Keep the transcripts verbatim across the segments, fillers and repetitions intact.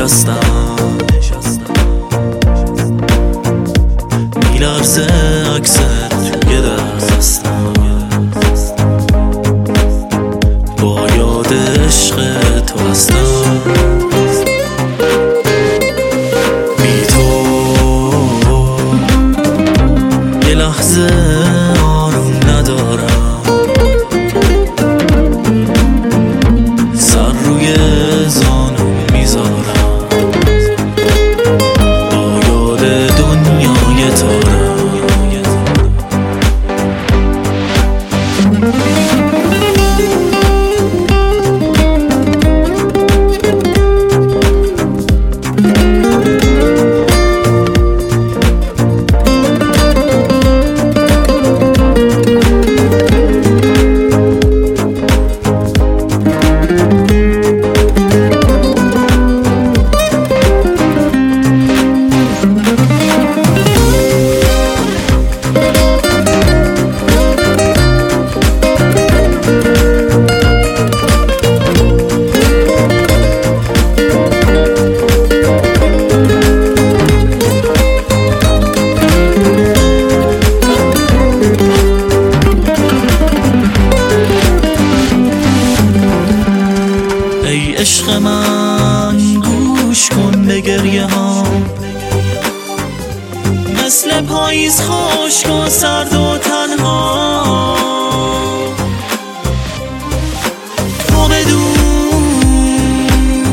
نشستم، میلرزه عکست توی دستم، با یاد عشق تو هستم. بی تو یه لحظه آروم ندارم، سر روی زانو میذارم، با یاد دنیای تارم. عشق من گوش کن به گریه ها، مثل پاییز خشک و سرد و تنها. تو بدون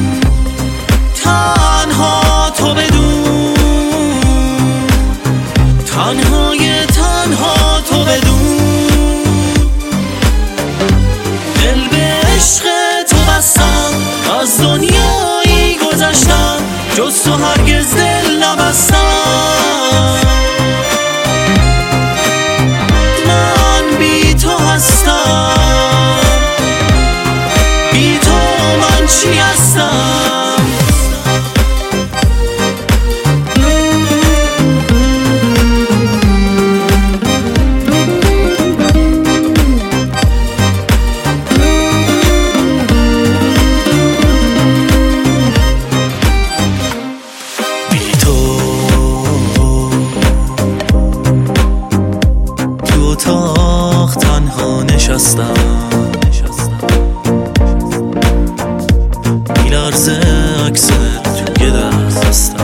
تنها، تو بدون تنهای تنها، تو بدون دل به عشق تو بستم، از دنیایی گذشتم، جز تو هرگز دل نبستم. من بی تو هستم، بی تو من چی هستم؟ اتاق تنها نشستم، میلرزه عکست توی دستم.